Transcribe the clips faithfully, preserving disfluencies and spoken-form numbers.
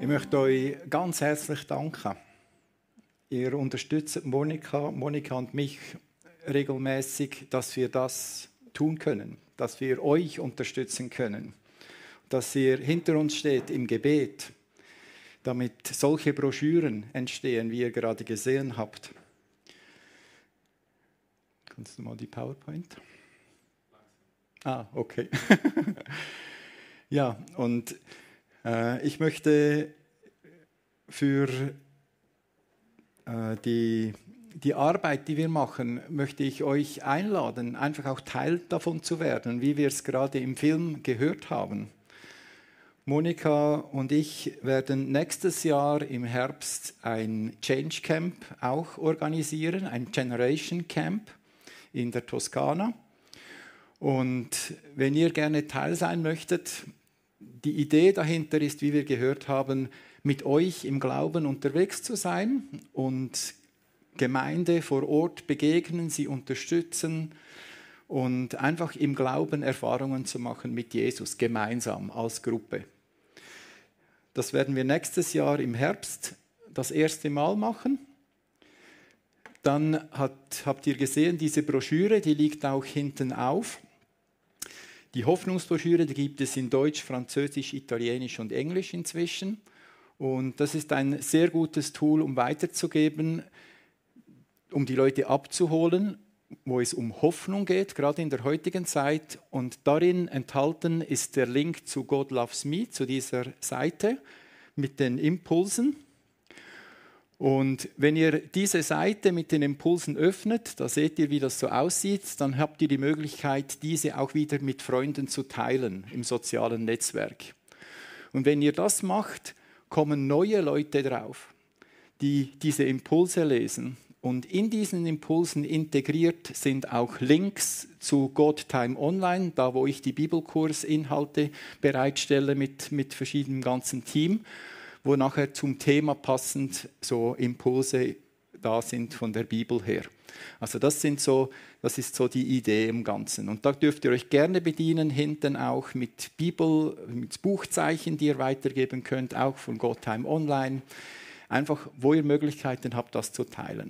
Ich möchte euch ganz herzlich danken. Ihr unterstützt Monika, Monika und mich regelmäßig, dass wir das tun können, dass wir euch unterstützen können, dass ihr hinter uns steht im Gebet, damit solche Broschüren entstehen, wie ihr gerade gesehen habt. Kannst du mal die PowerPoint? Ah, okay. Ja, und äh, ich möchte für äh, die, die Arbeit, die wir machen, möchte ich euch einladen, einfach auch Teil davon zu werden, wie wir es gerade im Film gehört haben. Monika und ich werden nächstes Jahr im Herbst ein Change Camp auch organisieren, ein Generation Camp in der Toskana. Und wenn ihr gerne Teil sein möchtet, die Idee dahinter ist, wie wir gehört haben, mit euch im Glauben unterwegs zu sein und Gemeinde vor Ort begegnen, sie unterstützen und einfach im Glauben Erfahrungen zu machen mit Jesus, gemeinsam als Gruppe. Das werden wir nächstes Jahr im Herbst das erste Mal machen. Dann hat, habt ihr gesehen, diese Broschüre, die liegt auch hinten auf. Die Hoffnungsbroschüre, die gibt es in Deutsch, Französisch, Italienisch und Englisch inzwischen. Und das ist ein sehr gutes Tool, um weiterzugeben, um die Leute abzuholen, wo es um Hoffnung geht, gerade in der heutigen Zeit. Und darin enthalten ist der Link zu God Loves Me, zu dieser Seite mit den Impulsen. Und wenn ihr diese Seite mit den Impulsen öffnet, da seht ihr, wie das so aussieht, dann habt ihr die Möglichkeit, diese auch wieder mit Freunden zu teilen im sozialen Netzwerk. Und wenn ihr das macht, kommen neue Leute drauf, die diese Impulse lesen. Und in diesen Impulsen integriert sind auch Links zu God Time Online, da wo ich die Bibelkursinhalte bereitstelle mit, mit verschiedenem ganzen Team, wo nachher zum Thema passend so Impulse da sind von der Bibel her. Also das, sind so, das ist so die Idee im Ganzen. Und da dürft ihr euch gerne bedienen, hinten auch mit Bibel, mit Buchzeichen, die ihr weitergeben könnt, auch von God Time Online. Einfach, wo ihr Möglichkeiten habt, das zu teilen.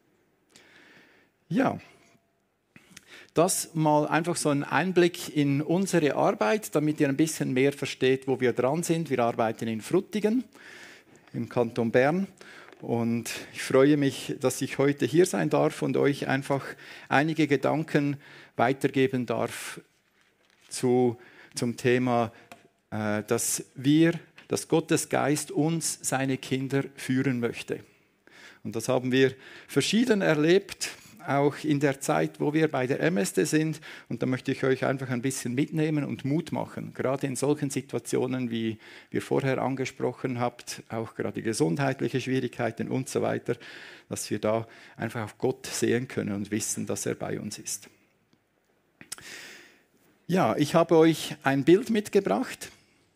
Ja, das mal einfach so ein Einblick in unsere Arbeit, damit ihr ein bisschen mehr versteht, wo wir dran sind. Wir arbeiten in Frutigen im Kanton Bern und ich freue mich, dass ich heute hier sein darf und euch einfach einige Gedanken weitergeben darf zu, zum Thema, äh, dass wir, dass Gottes Geist uns, seine Kinder, führen möchte. Und das haben wir verschieden erlebt, auch in der Zeit, wo wir bei der M S D sind. Und da möchte ich euch einfach ein bisschen mitnehmen und Mut machen. Gerade in solchen Situationen, wie wir vorher angesprochen habt, auch gerade gesundheitliche Schwierigkeiten und so weiter, dass wir da einfach auf Gott sehen können und wissen, dass er bei uns ist. Ja, ich habe euch ein Bild mitgebracht.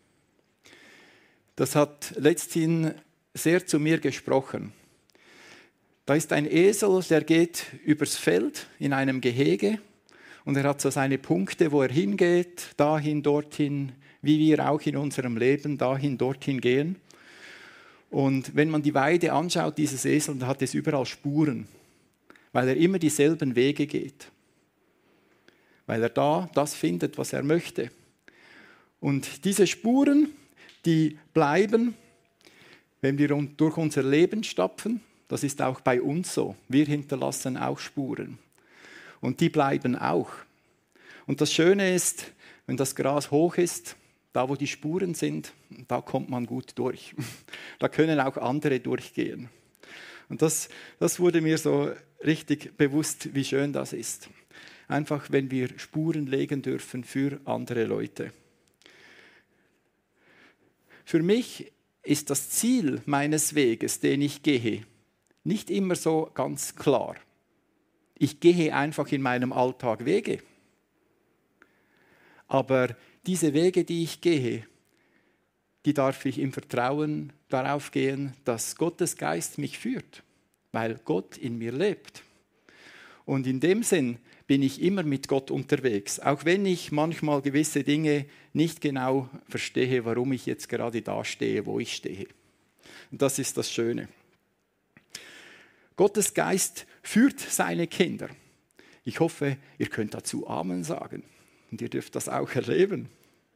Das hat letzthin sehr zu mir gesprochen. Da ist ein Esel, der geht übers Feld in einem Gehege und er hat so seine Punkte, wo er hingeht, dahin, dorthin, wie wir auch in unserem Leben dahin, dorthin gehen. Und wenn man die Weide anschaut, dieses Esel, dann hat es überall Spuren, weil er immer dieselben Wege geht. Weil er da das findet, was er möchte. Und diese Spuren, die bleiben, wenn wir durch unser Leben stapfen. Das ist auch bei uns so. Wir hinterlassen auch Spuren. Und die bleiben auch. Und das Schöne ist, wenn das Gras hoch ist, da wo die Spuren sind, da kommt man gut durch. Da können auch andere durchgehen. Und das, das wurde mir so richtig bewusst, wie schön das ist. Einfach, wenn wir Spuren legen dürfen für andere Leute. Für mich ist das Ziel meines Weges, den ich gehe, nicht immer so ganz klar. Ich gehe einfach in meinem Alltag Wege. Aber diese Wege, die ich gehe, die darf ich im Vertrauen darauf gehen, dass Gottes Geist mich führt, weil Gott in mir lebt. Und in dem Sinn bin ich immer mit Gott unterwegs, auch wenn ich manchmal gewisse Dinge nicht genau verstehe, warum ich jetzt gerade da stehe, wo ich stehe. Und das ist das Schöne. Gottes Geist führt seine Kinder. Ich hoffe, ihr könnt dazu Amen sagen. Und ihr dürft das auch erleben.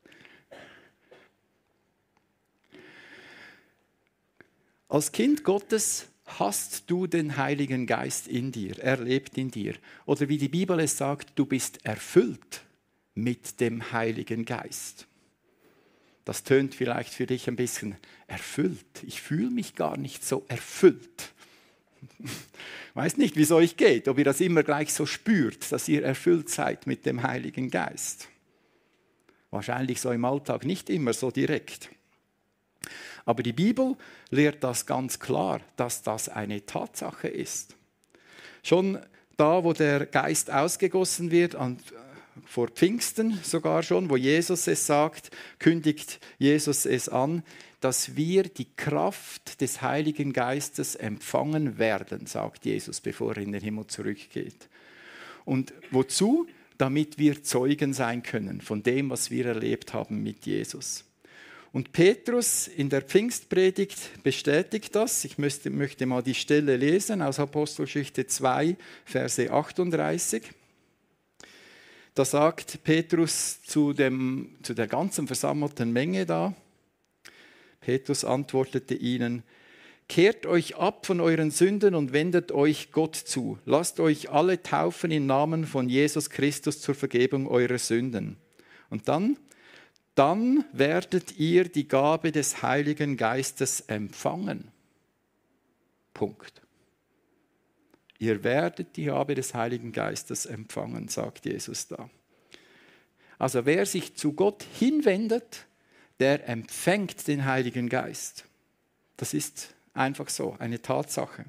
Als Kind Gottes hast du den Heiligen Geist in dir, er lebt in dir. Oder wie die Bibel es sagt, du bist erfüllt mit dem Heiligen Geist. Das tönt vielleicht für dich ein bisschen erfüllt. Ich fühle mich gar nicht so erfüllt. Ich weiß nicht, wie es euch geht, ob ihr das immer gleich so spürt, dass ihr erfüllt seid mit dem Heiligen Geist. Wahrscheinlich so im Alltag nicht immer so direkt. Aber die Bibel lehrt das ganz klar, dass das eine Tatsache ist. Schon da, wo der Geist ausgegossen wird, an, vor Pfingsten sogar schon, wo Jesus es sagt, kündigt Jesus es an, dass wir die Kraft des Heiligen Geistes empfangen werden, sagt Jesus, bevor er in den Himmel zurückgeht. Und wozu? Damit wir Zeugen sein können von dem, was wir erlebt haben mit Jesus. Und Petrus in der Pfingstpredigt bestätigt das. Ich möchte, möchte mal die Stelle lesen aus Apostelgeschichte zwei, Verse achtunddreißig. Da sagt Petrus zu, dem, zu der ganzen versammelten Menge da, Petrus antwortete ihnen, kehrt euch ab von euren Sünden und wendet euch Gott zu. Lasst euch alle taufen im Namen von Jesus Christus zur Vergebung eurer Sünden. Und dann, dann werdet ihr die Gabe des Heiligen Geistes empfangen. Punkt. Ihr werdet die Gabe des Heiligen Geistes empfangen, sagt Jesus da. Also wer sich zu Gott hinwendet, der empfängt den Heiligen Geist. Das ist einfach so, eine Tatsache.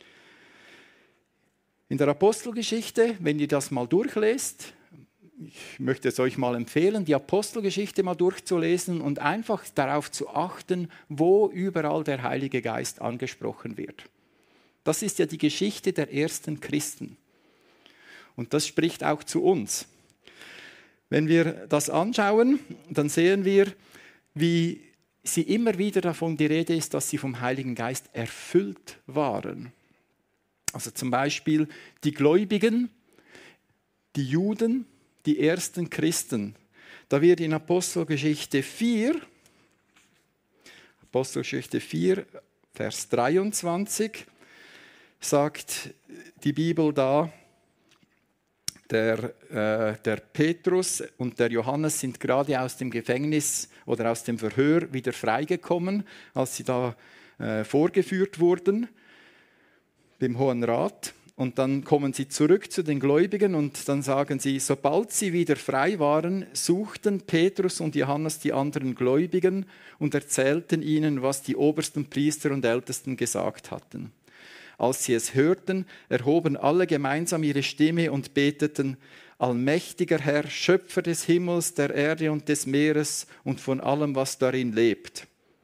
In der Apostelgeschichte, wenn ihr das mal durchlest, ich möchte es euch mal empfehlen, die Apostelgeschichte mal durchzulesen und einfach darauf zu achten, wo überall der Heilige Geist angesprochen wird. Das ist ja die Geschichte der ersten Christen. Und das spricht auch zu uns. Wenn wir das anschauen, dann sehen wir, wie sie immer wieder davon die Rede ist, dass sie vom Heiligen Geist erfüllt waren. Also zum Beispiel die Gläubigen, die Juden, die ersten Christen. Da wird in Apostelgeschichte vier, Apostelgeschichte vier, Vers dreiundzwanzig, sagt die Bibel da, der, äh, der Petrus und der Johannes sind gerade aus dem Gefängnis oder aus dem Verhör wieder freigekommen, als sie da äh, vorgeführt wurden, dem Hohen Rat. Und dann kommen sie zurück zu den Gläubigen und dann sagen sie, sobald sie wieder frei waren, suchten Petrus und Johannes die anderen Gläubigen und erzählten ihnen, was die obersten Priester und Ältesten gesagt hatten. Als sie es hörten, erhoben alle gemeinsam ihre Stimme und beteten, allmächtiger Herr, Schöpfer des Himmels, der Erde und des Meeres und von allem, was darin lebt.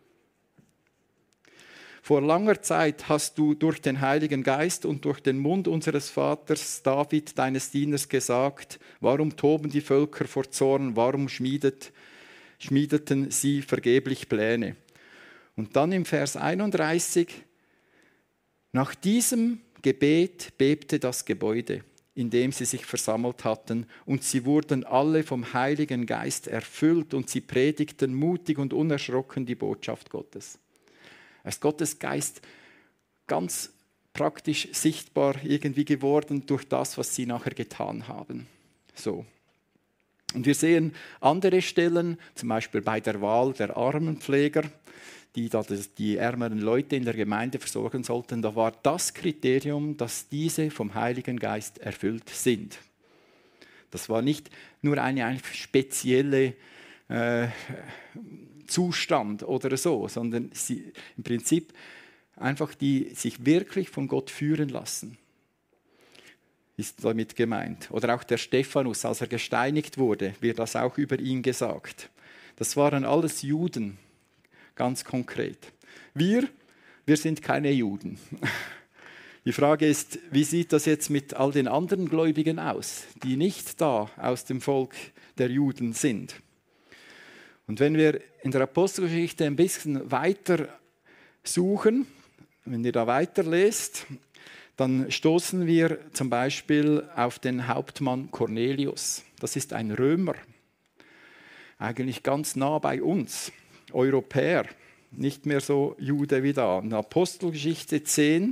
Vor langer Zeit hast du durch den Heiligen Geist und durch den Mund unseres Vaters David, deines Dieners, gesagt, warum toben die Völker vor Zorn, warum schmiedet, schmiedeten sie vergeblich Pläne. Und dann im Vers einunddreißig, nach diesem Gebet bebte das Gebäude, in dem sie sich versammelt hatten, und sie wurden alle vom Heiligen Geist erfüllt und sie predigten mutig und unerschrocken die Botschaft Gottes. Es ist Gottes Geist ganz praktisch sichtbar irgendwie geworden durch das, was sie nachher getan haben. So. Und wir sehen andere Stellen, zum Beispiel bei der Wahl der Armenpfleger, die da die ärmeren Leute in der Gemeinde versorgen sollten, da war das Kriterium, dass diese vom Heiligen Geist erfüllt sind. Das war nicht nur eine, eine spezielle äh, Zustand oder so, sondern sie, im Prinzip einfach die sich wirklich von Gott führen lassen, ist damit gemeint. Oder auch der Stephanus, als er gesteinigt wurde, wird das auch über ihn gesagt. Das waren alles Juden. Ganz konkret. Wir, wir sind keine Juden. Die Frage ist, wie sieht das jetzt mit all den anderen Gläubigen aus, die nicht da aus dem Volk der Juden sind? Und wenn wir in der Apostelgeschichte ein bisschen weiter suchen, wenn ihr da weiterlest, dann stoßen wir zum Beispiel auf den Hauptmann Cornelius. Das ist ein Römer, eigentlich ganz nah bei uns, Europäer, nicht mehr so Jude wie da. In Apostelgeschichte zehn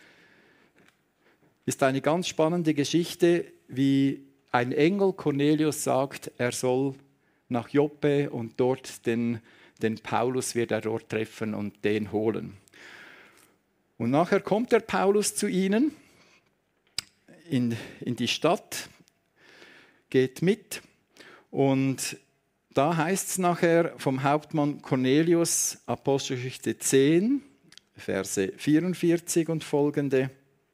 ist eine ganz spannende Geschichte, wie ein Engel Cornelius sagt, er soll nach Joppe und dort den, den Paulus wird er dort treffen und den holen. Und nachher kommt der Paulus zu ihnen in, in die Stadt, geht mit und da heißt es nachher vom Hauptmann Cornelius, Apostelgeschichte zehn, Verse vierundvierzig und folgende.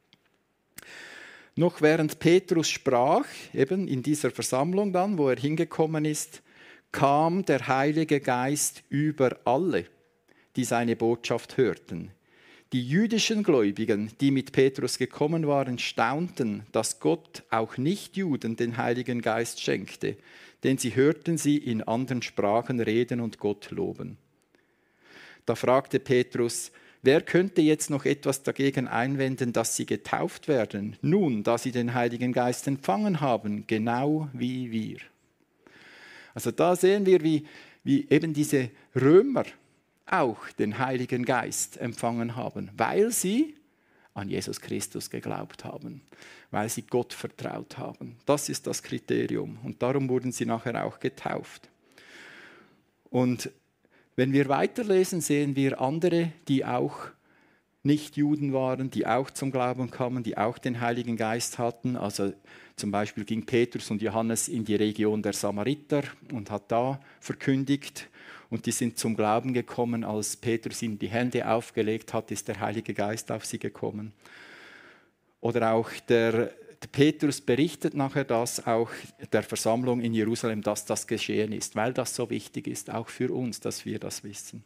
Noch während Petrus sprach, eben in dieser Versammlung dann, wo er hingekommen ist, kam der Heilige Geist über alle, die seine Botschaft hörten. Die jüdischen Gläubigen, die mit Petrus gekommen waren, staunten, dass Gott auch Nichtjuden den Heiligen Geist schenkte, denn sie hörten sie in anderen Sprachen reden und Gott loben. Da fragte Petrus, wer könnte jetzt noch etwas dagegen einwenden, dass sie getauft werden, nun, da sie den Heiligen Geist empfangen haben, genau wie wir? Also da sehen wir, wie, wie eben diese Römer auch den Heiligen Geist empfangen haben, weil sie an Jesus Christus geglaubt haben, weil sie Gott vertraut haben. Das ist das Kriterium und darum wurden sie nachher auch getauft. Und wenn wir weiterlesen, sehen wir andere, die auch nicht Juden waren, die auch zum Glauben kamen, die auch den Heiligen Geist hatten. Also zum Beispiel ging Petrus und Johannes in die Region der Samariter und hat da verkündigt. Und die sind zum Glauben gekommen, als Petrus ihnen die Hände aufgelegt hat, ist der Heilige Geist auf sie gekommen. Oder auch der, der Petrus berichtet nachher das auch der Versammlung in Jerusalem, dass das geschehen ist, weil das so wichtig ist, auch für uns, dass wir das wissen.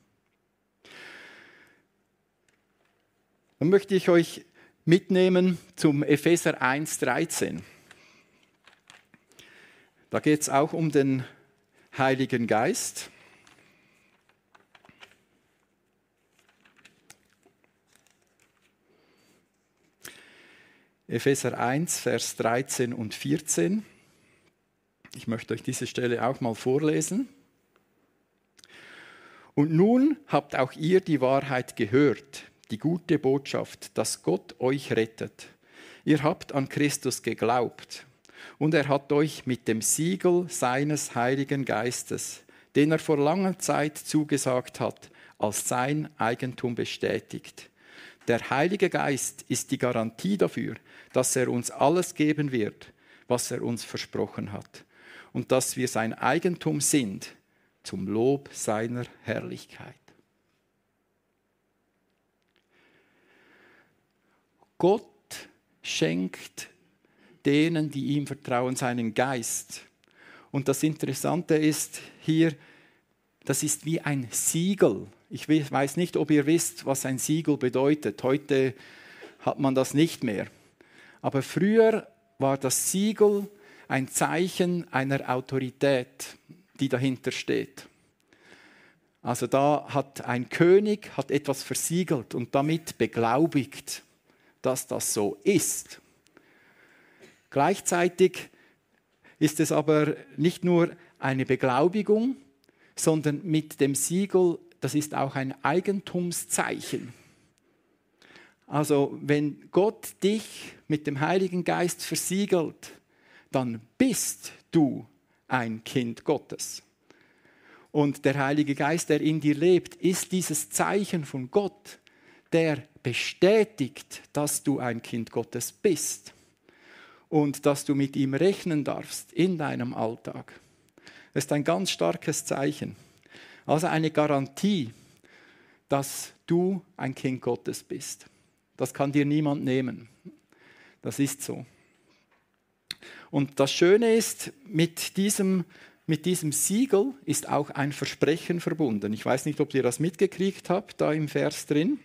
Dann möchte ich euch mitnehmen zum Epheser eins dreizehn. Da geht es auch um den Heiligen Geist. Epheser eins, Vers dreizehn und vierzehn. Ich möchte euch diese Stelle auch mal vorlesen. Und nun habt auch ihr die Wahrheit gehört, die gute Botschaft, dass Gott euch rettet. Ihr habt an Christus geglaubt und er hat euch mit dem Siegel seines Heiligen Geistes, den er vor langer Zeit zugesagt hat, als sein Eigentum bestätigt. Der Heilige Geist ist die Garantie dafür, dass er uns alles geben wird, was er uns versprochen hat und dass wir sein Eigentum sind, zum Lob seiner Herrlichkeit. Gott schenkt denen, die ihm vertrauen, seinen Geist. Und das Interessante ist hier, das ist wie ein Siegel. Ich weiß nicht, ob ihr wisst, was ein Siegel bedeutet. Heute hat man das nicht mehr. Aber früher war das Siegel ein Zeichen einer Autorität, die dahinter steht. Also da hat ein König hat etwas versiegelt und damit beglaubigt, dass das so ist. Gleichzeitig ist es aber nicht nur eine Beglaubigung, sondern mit dem Siegel, das ist auch ein Eigentumszeichen. Also wenn Gott dich mit dem Heiligen Geist versiegelt, dann bist du ein Kind Gottes. Und der Heilige Geist, der in dir lebt, ist dieses Zeichen von Gott, der bestätigt, dass du ein Kind Gottes bist und dass du mit ihm rechnen darfst in deinem Alltag. Das ist ein ganz starkes Zeichen. Also eine Garantie, dass du ein Kind Gottes bist. Das kann dir niemand nehmen. Das ist so. Und das Schöne ist, mit diesem, mit diesem Siegel ist auch ein Versprechen verbunden. Ich weiß nicht, ob ihr das mitgekriegt habt, da im Vers drin.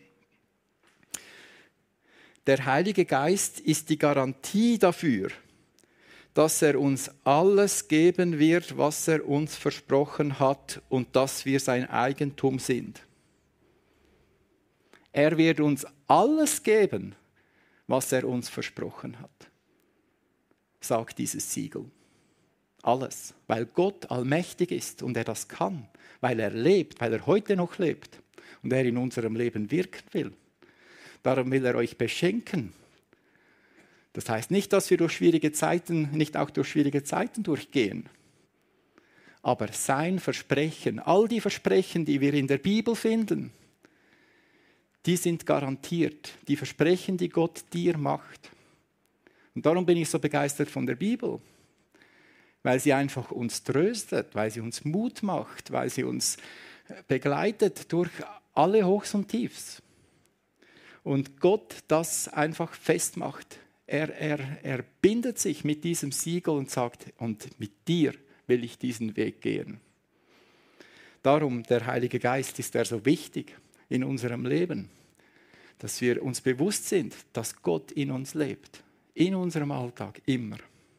Der Heilige Geist ist die Garantie dafür, dass er uns alles geben wird, was er uns versprochen hat und dass wir sein Eigentum sind. Er wird uns alles geben, was er uns versprochen hat, sagt dieses Siegel. Alles, weil Gott allmächtig ist und er das kann, weil er lebt, weil er heute noch lebt und er in unserem Leben wirken will. Darum will er euch beschenken. Das heißt nicht, dass wir durch schwierige Zeiten, nicht auch durch schwierige Zeiten durchgehen. Aber sein Versprechen, all die Versprechen, die wir in der Bibel finden, die sind garantiert. Die Versprechen, die Gott dir macht. Und darum bin ich so begeistert von der Bibel. Weil sie einfach uns tröstet, weil sie uns Mut macht, weil sie uns begleitet durch alle Hochs und Tiefs. Und Gott das einfach festmacht. Er, er, er bindet sich mit diesem Siegel und sagt, und mit dir will ich diesen Weg gehen. Darum, der Heilige Geist ist er so wichtig in unserem Leben, dass wir uns bewusst sind, dass Gott in uns lebt, in unserem Alltag, immer.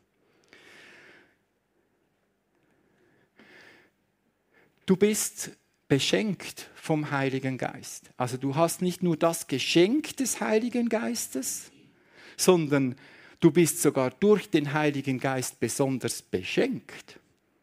Du bist beschenkt vom Heiligen Geist. Also du hast nicht nur das Geschenk des Heiligen Geistes, sondern du bist sogar durch den Heiligen Geist besonders beschenkt.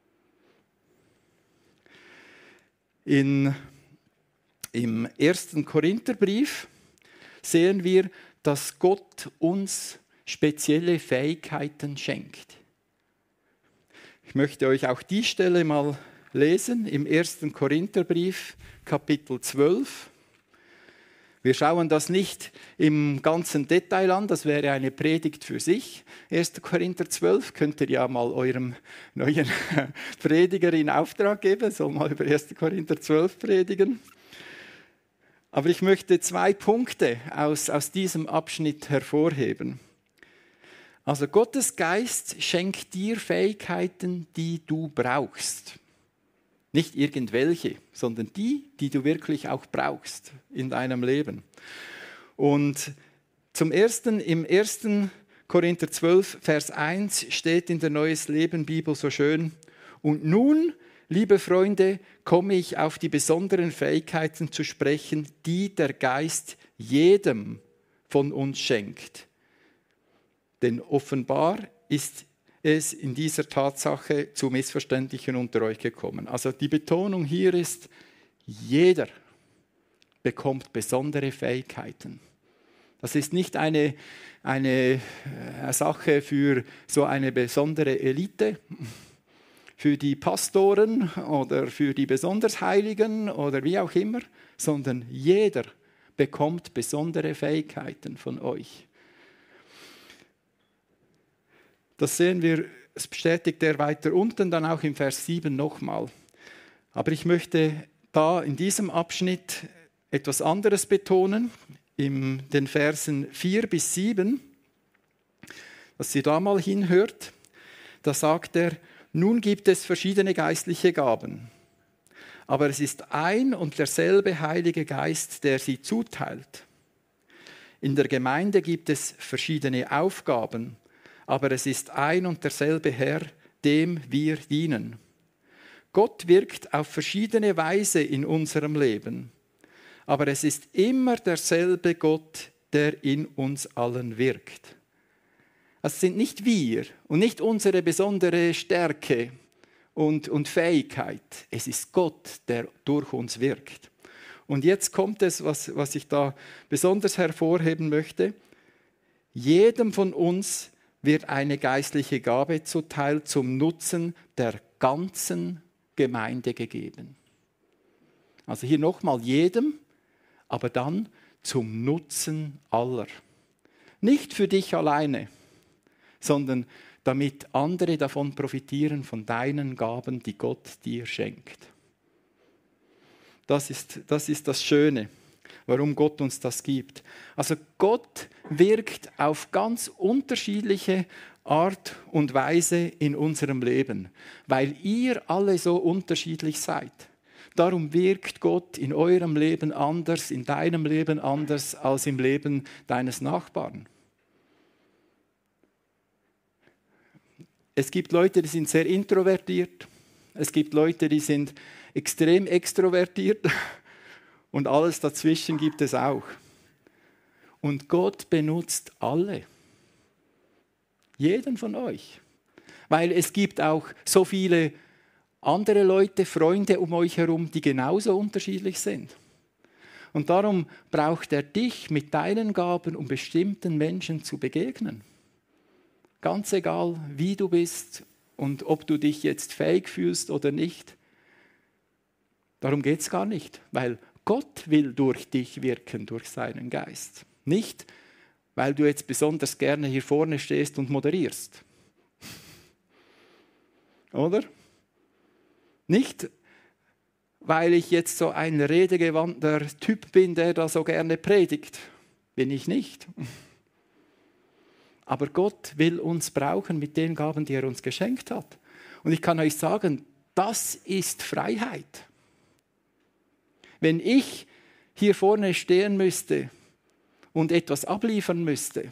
In, Im ersten Korintherbrief sehen wir, dass Gott uns spezielle Fähigkeiten schenkt. Ich möchte euch auch die Stelle mal lesen, im ersten Korintherbrief, Kapitel zwölf. Wir schauen das nicht im ganzen Detail an, das wäre eine Predigt für sich. erster Korinther zwölf, könnt ihr ja mal eurem neuen Prediger in Auftrag geben, soll mal über erster Korinther zwölf predigen. Aber ich möchte zwei Punkte aus, aus diesem Abschnitt hervorheben. Also Gottes Geist schenkt dir Fähigkeiten, die du brauchst. Nicht irgendwelche, sondern die, die du wirklich auch brauchst in deinem Leben. Und zum Ersten, im ersten Korinther zwölf, Vers eins steht in der Neues Leben Bibel so schön: Und nun, liebe Freunde, komme ich auf die besonderen Fähigkeiten zu sprechen, die der Geist jedem von uns schenkt. Denn offenbar ist es in dieser Tatsache zu Missverständnissen unter euch gekommen. Also die Betonung hier ist, jeder bekommt besondere Fähigkeiten. Das ist nicht eine, eine Sache für so eine besondere Elite, für die Pastoren oder für die besonders Heiligen oder wie auch immer, sondern jeder bekommt besondere Fähigkeiten von euch. Das sehen wir, es bestätigt er weiter unten, dann auch im Vers sieben nochmal. Aber ich möchte da in diesem Abschnitt etwas anderes betonen, in den Versen vier bis sieben, dass ihr da mal hinhört. Da sagt er, nun gibt es verschiedene geistliche Gaben, aber es ist ein und derselbe Heilige Geist, der sie zuteilt. In der Gemeinde gibt es verschiedene Aufgaben, aber es ist ein und derselbe Herr, dem wir dienen. Gott wirkt auf verschiedene Weise in unserem Leben, aber es ist immer derselbe Gott, der in uns allen wirkt. Es sind nicht wir und nicht unsere besondere Stärke und, und Fähigkeit. Es ist Gott, der durch uns wirkt. Und jetzt kommt es, was, was ich da besonders hervorheben möchte. Jedem von uns wird eine geistliche Gabe zuteil zum Nutzen der ganzen Gemeinde gegeben. Also hier nochmal jedem, aber dann zum Nutzen aller. Nicht für dich alleine, sondern damit andere davon profitieren, von deinen Gaben, die Gott dir schenkt. Das ist, das ist das Schöne, warum Gott uns das gibt. Also Gott wirkt auf ganz unterschiedliche Art und Weise in unserem Leben, weil ihr alle so unterschiedlich seid. Darum wirkt Gott in eurem Leben anders, in deinem Leben anders als im Leben deines Nachbarn. Es gibt Leute, die sind sehr introvertiert. Es gibt Leute, die sind extrem extrovertiert. Und alles dazwischen gibt es auch. Und Gott benutzt alle. Jeden von euch. Weil es gibt auch so viele andere Leute, Freunde um euch herum, die genauso unterschiedlich sind. Und darum braucht er dich mit deinen Gaben, um bestimmten Menschen zu begegnen. Ganz egal, wie du bist und ob du dich jetzt fähig fühlst oder nicht. Darum geht es gar nicht, weil Gott will durch dich wirken, durch seinen Geist. Nicht, weil du jetzt besonders gerne hier vorne stehst und moderierst. Oder? Nicht, weil ich jetzt so ein redegewandter Typ bin, der da so gerne predigt. Bin ich nicht. Aber Gott will uns brauchen mit den Gaben, die er uns geschenkt hat. Und ich kann euch sagen, das ist Freiheit. Wenn ich hier vorne stehen müsste und etwas abliefern müsste,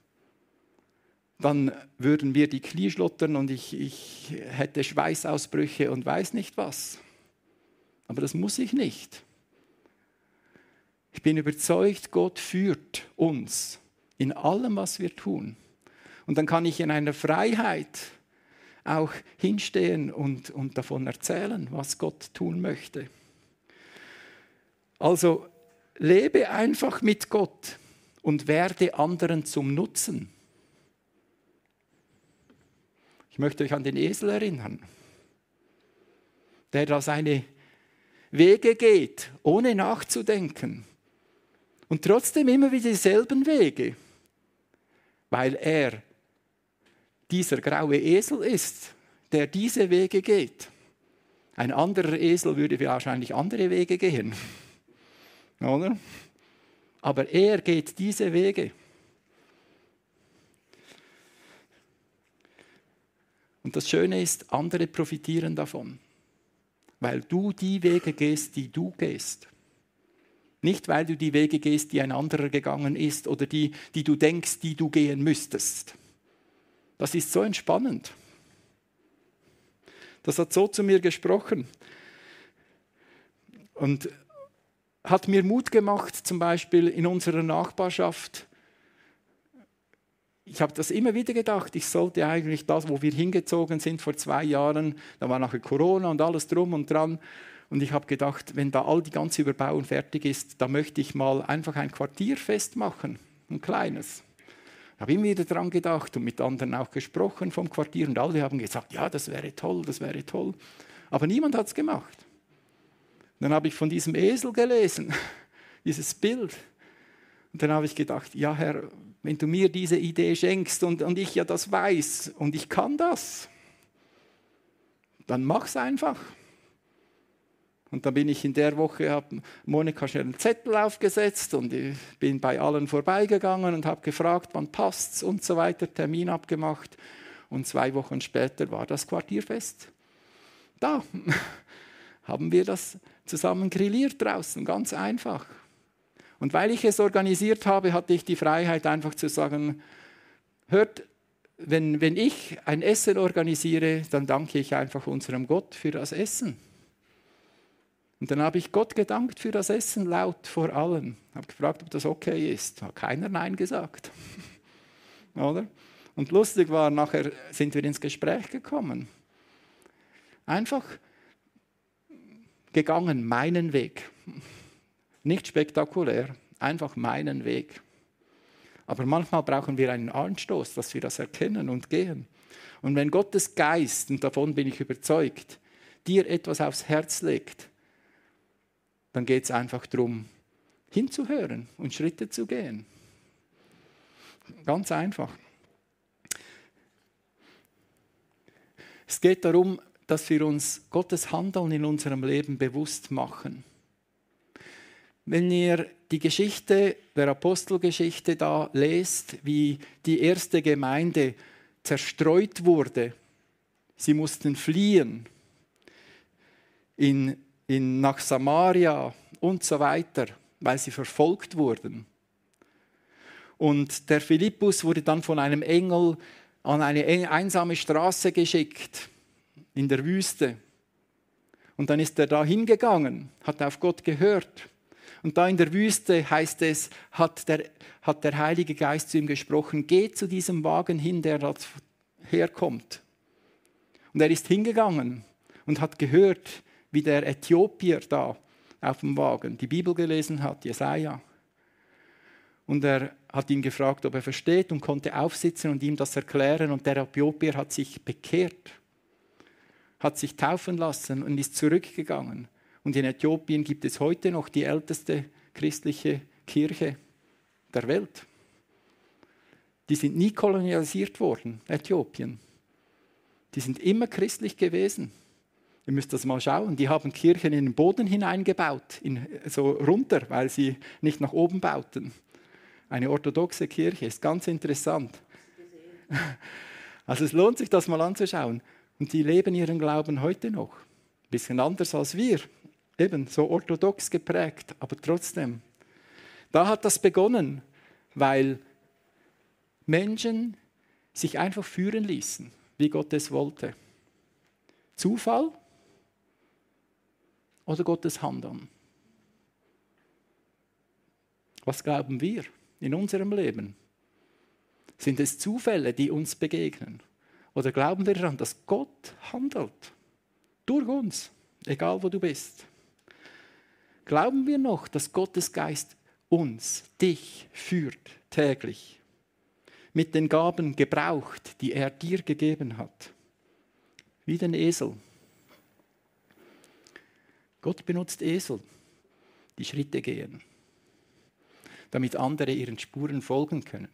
dann würden mir die Knie schlottern und ich, ich hätte Schweißausbrüche und weiß nicht was. Aber das muss ich nicht. Ich bin überzeugt, Gott führt uns in allem, was wir tun. Und dann kann ich in einer Freiheit auch hinstehen und, und davon erzählen, was Gott tun möchte. Also lebe einfach mit Gott und werde anderen zum Nutzen. Ich möchte euch an den Esel erinnern, der da seine Wege geht, ohne nachzudenken. Und trotzdem immer wieder dieselben Wege, weil er dieser graue Esel ist, der diese Wege geht. Ein anderer Esel würde wahrscheinlich andere Wege gehen. Oder? Aber er geht diese Wege. Und das Schöne ist, andere profitieren davon, weil du die Wege gehst, die du gehst. Nicht, weil du die Wege gehst, die ein anderer gegangen ist oder die, die du denkst, die du gehen müsstest. Das ist so entspannend. Das hat so zu mir gesprochen und hat mir Mut gemacht, zum Beispiel in unserer Nachbarschaft. Ich habe das immer wieder gedacht, ich sollte eigentlich das, wo wir hingezogen sind vor zwei Jahren, da war nachher Corona und alles drum und dran. Und ich habe gedacht, wenn da all die ganze Überbauung fertig ist, da möchte ich mal einfach ein Quartierfest machen, ein kleines. Ich habe immer wieder dran gedacht und mit anderen auch gesprochen vom Quartier und alle haben gesagt, ja, das wäre toll, das wäre toll. Aber niemand hat es gemacht. Dann habe ich von diesem Esel gelesen, dieses Bild. Und dann habe ich gedacht, ja Herr, wenn du mir diese Idee schenkst und, und ich ja das weiß und ich kann das, dann mach's einfach. Und dann bin ich in der Woche, habe Monika schnell einen Zettel aufgesetzt und ich bin bei allen vorbeigegangen und habe gefragt, wann passt's und so weiter, Termin abgemacht. Und zwei Wochen später war das Quartierfest. Da haben wir das zusammen grilliert draußen, ganz einfach. Und weil ich es organisiert habe, hatte ich die Freiheit, einfach zu sagen, hört, wenn, wenn ich ein Essen organisiere, dann danke ich einfach unserem Gott für das Essen. Und dann habe ich Gott gedankt für das Essen, laut vor allen. Ich habe gefragt, ob das okay ist. Hat keiner Nein gesagt. Oder? Und lustig war, nachher sind wir ins Gespräch gekommen. Einfach gegangen, meinen Weg. Nicht spektakulär, einfach meinen Weg. Aber manchmal brauchen wir einen Anstoß, dass wir das erkennen und gehen. Und wenn Gottes Geist, und davon bin ich überzeugt, dir etwas aufs Herz legt, dann geht es einfach darum, hinzuhören und Schritte zu gehen. Ganz einfach. Es geht darum, dass wir uns Gottes Handeln in unserem Leben bewusst machen. Wenn ihr die Geschichte der Apostelgeschichte da lest, wie die erste Gemeinde zerstreut wurde, sie mussten fliehen in, in, nach Samaria und so weiter, weil sie verfolgt wurden. Und der Philippus wurde dann von einem Engel an eine einsame Straße geschickt, in der Wüste. Und dann ist er da hingegangen, hat auf Gott gehört. Und da in der Wüste, heißt es, hat der, hat der Heilige Geist zu ihm gesprochen, geh zu diesem Wagen hin, der dort herkommt. Und er ist hingegangen und hat gehört, wie der Äthiopier da auf dem Wagen die Bibel gelesen hat, Jesaja. Und er hat ihn gefragt, ob er versteht, und konnte aufsitzen und ihm das erklären. Und der Äthiopier hat sich bekehrt, hat sich taufen lassen und ist zurückgegangen. Und in Äthiopien gibt es heute noch die älteste christliche Kirche der Welt. Die sind nie kolonialisiert worden, Äthiopien. Die sind immer christlich gewesen. Ihr müsst das mal schauen. Die haben Kirchen in den Boden hineingebaut, in, so runter, weil sie nicht nach oben bauten. Eine orthodoxe Kirche, ist ganz interessant. Also es lohnt sich, das mal anzuschauen. Und die leben ihren Glauben heute noch. Ein bisschen anders als wir. Eben so orthodox geprägt, aber trotzdem. Da hat das begonnen, weil Menschen sich einfach führen ließen, wie Gott es wollte. Zufall oder Gottes Handeln? Was glauben wir in unserem Leben? Sind es Zufälle, die uns begegnen? Oder glauben wir daran, dass Gott handelt? Durch uns, egal wo du bist. Glauben wir noch, dass Gottes Geist uns, dich, führt täglich? Mit den Gaben gebraucht, die er dir gegeben hat. Wie den Esel. Gott benutzt Esel, die Schritte gehen, damit andere ihren Spuren folgen können.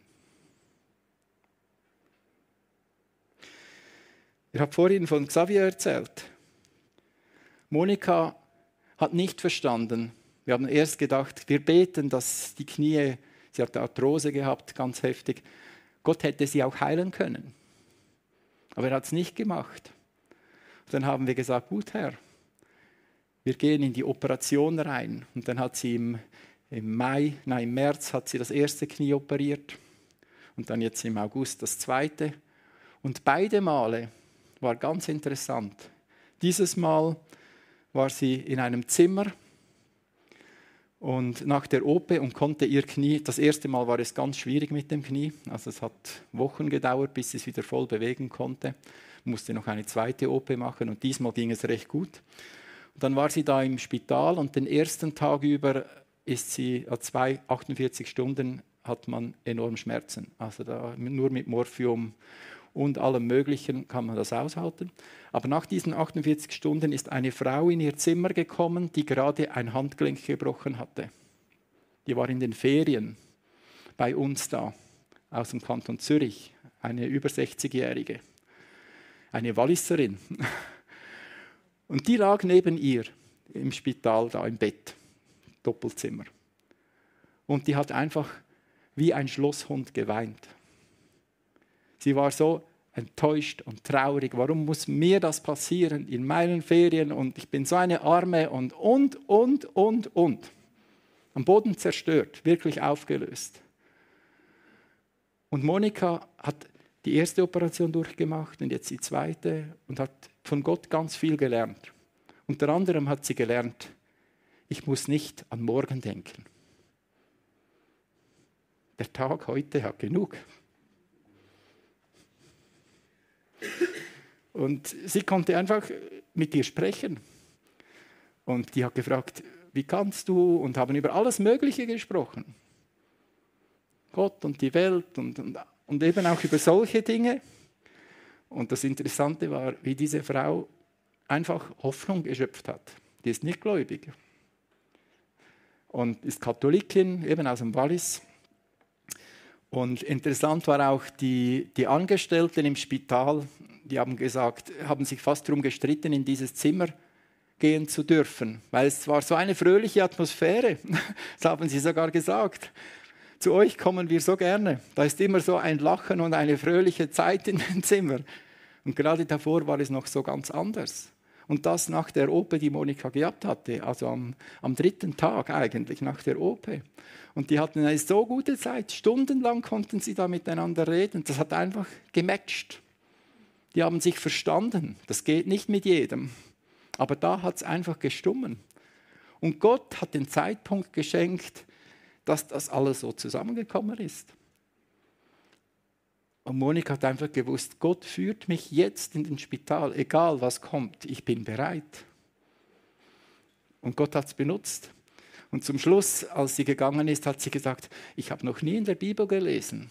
Ich habe vorhin von Xavier erzählt. Monika hat nicht verstanden. Wir haben erst gedacht, wir beten, dass die Knie, sie hat Arthrose gehabt, ganz heftig. Gott hätte sie auch heilen können. Aber er hat es nicht gemacht. Dann haben wir gesagt, gut Herr, wir gehen in die Operation rein. Und dann hat sie im, im Mai, nein, im März hat sie das erste Knie operiert. Und dann jetzt im August das zweite. Und beide Male war ganz interessant. Dieses Mal war sie in einem Zimmer und nach der O P und konnte ihr Knie, das erste Mal war es ganz schwierig mit dem Knie, also es hat Wochen gedauert, bis sie es wieder voll bewegen konnte, musste noch eine zweite O P machen und diesmal ging es recht gut. Und dann war sie da im Spital und den ersten Tag über ist sie, zwei, achtundvierzig Stunden hat man enorm Schmerzen, also da, nur mit Morphium und allem Möglichen kann man das aushalten. Aber nach diesen achtundvierzig Stunden ist eine Frau in ihr Zimmer gekommen, die gerade ein Handgelenk gebrochen hatte. Die war in den Ferien bei uns da, aus dem Kanton Zürich, eine über sechzigjährige, eine Walliserin. Und die lag neben ihr im Spital, da im Bett, Doppelzimmer. Und die hat einfach wie ein Schlosshund geweint. Sie war so enttäuscht und traurig. Warum muss mir das passieren in meinen Ferien? Und ich bin so eine Arme und, und, und, und, und. Am Boden zerstört, wirklich aufgelöst. Und Monika hat die erste Operation durchgemacht und jetzt die zweite und hat von Gott ganz viel gelernt. Unter anderem hat sie gelernt, ich muss nicht an morgen denken. Der Tag heute hat genug. Und sie konnte einfach mit ihr sprechen. Und die hat gefragt, wie kannst du? Und haben über alles Mögliche gesprochen. Gott und die Welt und, und, und eben auch über solche Dinge. Und das Interessante war, wie diese Frau einfach Hoffnung geschöpft hat. Die ist nicht gläubig. Und ist Katholikin, eben aus dem Wallis. Und interessant war auch, die, die Angestellten im Spital, die haben gesagt, haben sich fast darum gestritten, in dieses Zimmer gehen zu dürfen. Weil es war so eine fröhliche Atmosphäre. Das haben sie sogar gesagt. Zu euch kommen wir so gerne. Da ist immer so ein Lachen und eine fröhliche Zeit in dem Zimmer. Und gerade davor war es noch so ganz anders. Und das nach der O P, die Monika gehabt hatte, also am, am dritten Tag eigentlich nach der O P. Und die hatten eine so gute Zeit, stundenlang konnten sie da miteinander reden. Das hat einfach gematcht. Die haben sich verstanden. Das geht nicht mit jedem. Aber da hat es einfach gestummen. Und Gott hat den Zeitpunkt geschenkt, dass das alles so zusammengekommen ist. Und Monika hat einfach gewusst, Gott führt mich jetzt in den Spital, egal was kommt, ich bin bereit. Und Gott hat es benutzt. Und zum Schluss, als sie gegangen ist, hat sie gesagt, ich habe noch nie in der Bibel gelesen.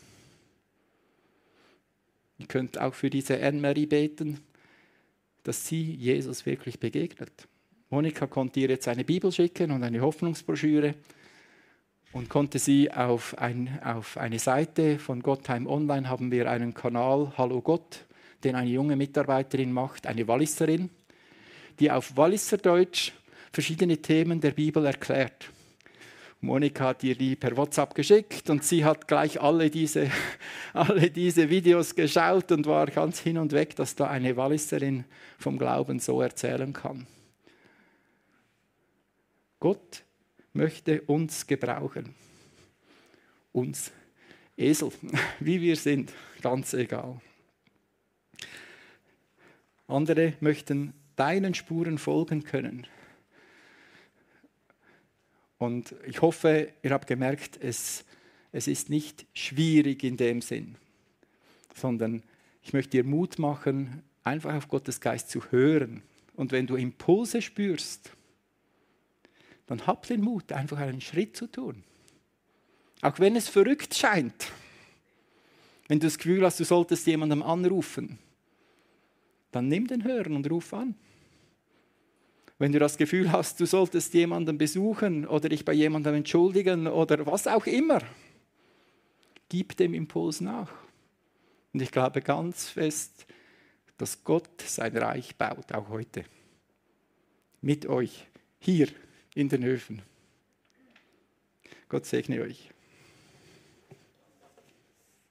Ihr könnt auch für diese Anne-Marie beten, dass sie Jesus wirklich begegnet. Monika konnte ihr jetzt eine Bibel schicken und eine Hoffnungsbroschüre und konnte sie auf, ein, auf eine Seite von Gottheim Online, haben wir einen Kanal Hallo Gott, den eine junge Mitarbeiterin macht, eine Walliserin, die auf Walliserdeutsch verschiedene Themen der Bibel erklärt. Monika hat ihr die per WhatsApp geschickt und sie hat gleich alle diese, alle diese Videos geschaut und war ganz hin und weg, dass da eine Walliserin vom Glauben so erzählen kann. Gott möchte uns gebrauchen. Uns Esel, wie wir sind, ganz egal. Andere möchten deinen Spuren folgen können. Und ich hoffe, ihr habt gemerkt, es, es ist nicht schwierig in dem Sinn, sondern ich möchte dir Mut machen, einfach auf Gottes Geist zu hören. Und wenn du Impulse spürst, dann hab den Mut, einfach einen Schritt zu tun. Auch wenn es verrückt scheint. Wenn du das Gefühl hast, du solltest jemandem anrufen, dann nimm den Hörer und ruf an. Wenn du das Gefühl hast, du solltest jemanden besuchen oder dich bei jemandem entschuldigen oder was auch immer, gib dem Impuls nach. Und ich glaube ganz fest, dass Gott sein Reich baut, auch heute. Mit euch, hier in den Höfen. Gott segne euch.